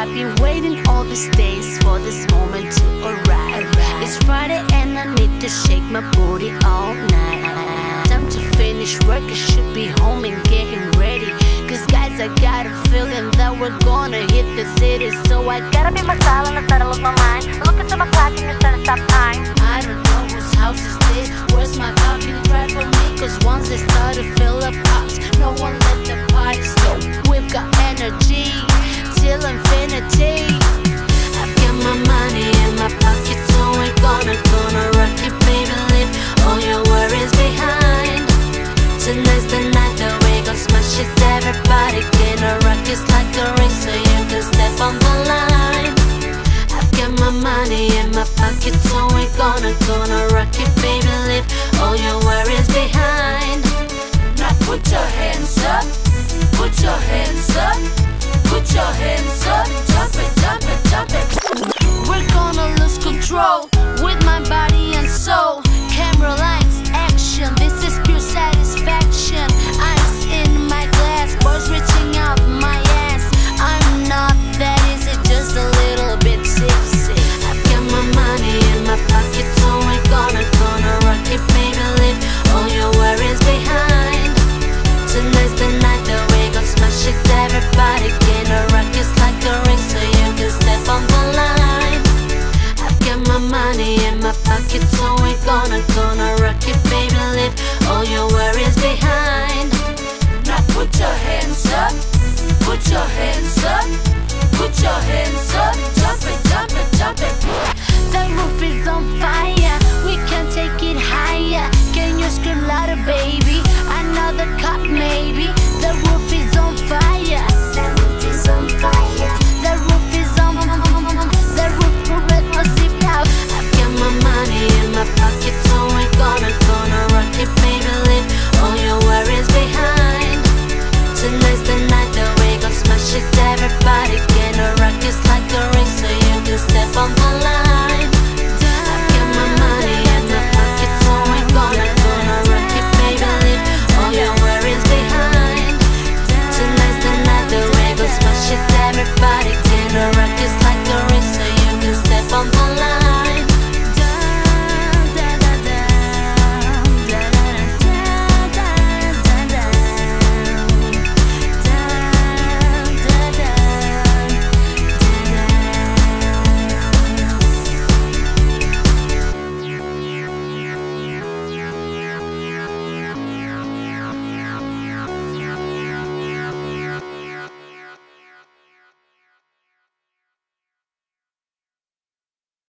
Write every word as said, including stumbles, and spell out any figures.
I've been waiting all these days for this moment to arrive. It's Friday and I need to shake my booty all night. Time to finish work, I should be home and getting ready. Cause guys, I got a feeling that we're gonna hit the city. So I gotta be my style and I settle of my mind. Look into my clock and it's starting stop time. I don't know whose house is this. Where's my coffee right for me? Cause once they start to fill up cups, no one let the party stop. We've got energy till infinity. I've got my money in my pocket, so we're gonna, gonna rock it, baby. Leave all your worries behind. Tonight's the night that we gon' smash it. Everybody gonna rock it like a race, so you can step on the line. I've got my money in my pocket, so we're gonna, gonna rock it, baby. Leave all your worries behind. Now put your hands up, put your hands up, put your hands up, jump it, jump it, jump it. We're gonna lose control with my body and soul. Camera lights, action, this is pure satisfaction. Ice in my glass, boys reaching out my ass. I'm not that easy, just a little bit tipsy. I've got my money in my pocket, so we're gonna, gonna rock it, baby. Leave all your worries behind. Tonight's the night that we gon' smash it. Everybody gonna rock it like a ring, so you can step on the line. I've got my money in my pocket, so we're gonna, gonna rock it, baby. Leave all your worries behind. Now put your hands up, put your hands up, put your hands up, jump it, jump it, jump it. The roof is on fire, we can take it higher. Can you scream louder, baby?